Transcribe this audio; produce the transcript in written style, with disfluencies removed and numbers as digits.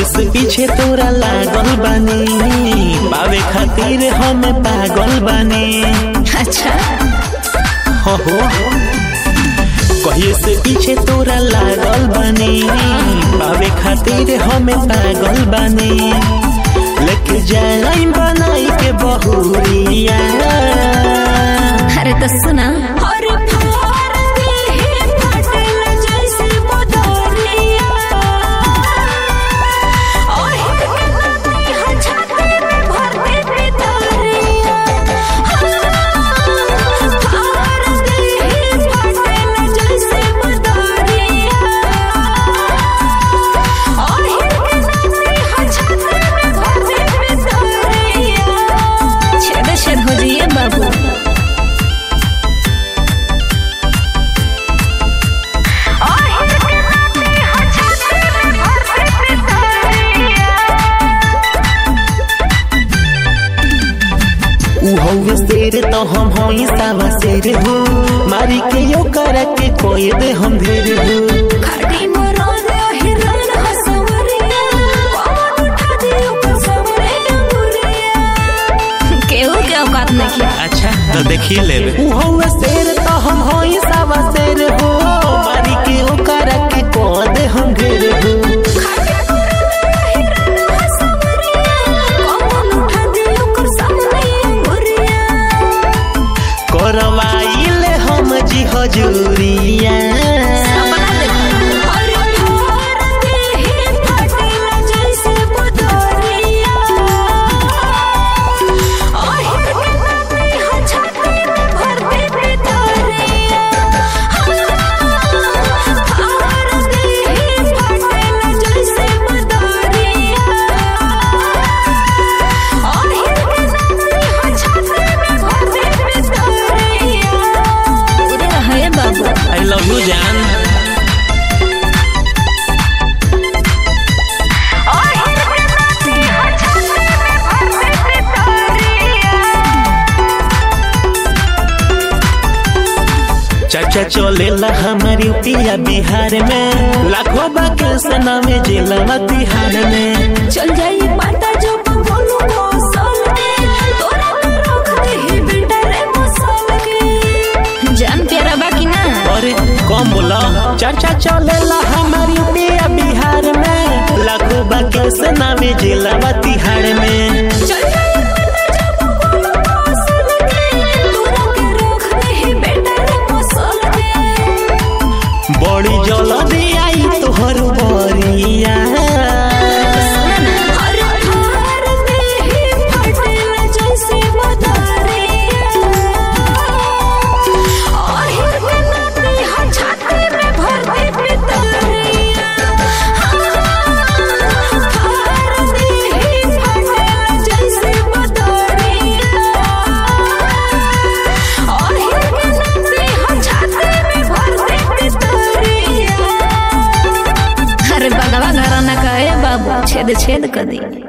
से पीछे तोरा लागल बानी, पावे खातिर हम पागल बानी। अच्छा हो कहिए से पीछे तोरा लागल बानी, पावे खातिर हम पागल बानी। लेके जाई बनाई के बहुरिया। अरे तो सुना हो जाइए बाबू। उहौवे शेर तो हम होई सावा शेर हो, मारी के यो कर के कोई दे हम ढेर हो। अच्छा तो देखिए ले उहौवे शेर तो हम होई सावा शेर हो, मारी के यो कर के कोई दे हम ढेर हो। करवाइले हम जी हजूरिया। I love you जान। चाचा चलेला हमारी पिया बिहार में, लाखों बाके से नामे जिला तिहार में। चल जाई पाटा जो बोलू मौसल के, तोरा रख दे ही बेटा रे मौसल के। जान तेरा बाकी ना अरे कम बोला। चाचा चलेला हमारी पिया बिहार में, लाखों बाके से नामे जिला तिहार में। बड़ी जल्दी आई तोहर बरिया। अरे बगवा घराना का है बाबू, छेद छेद कर दी।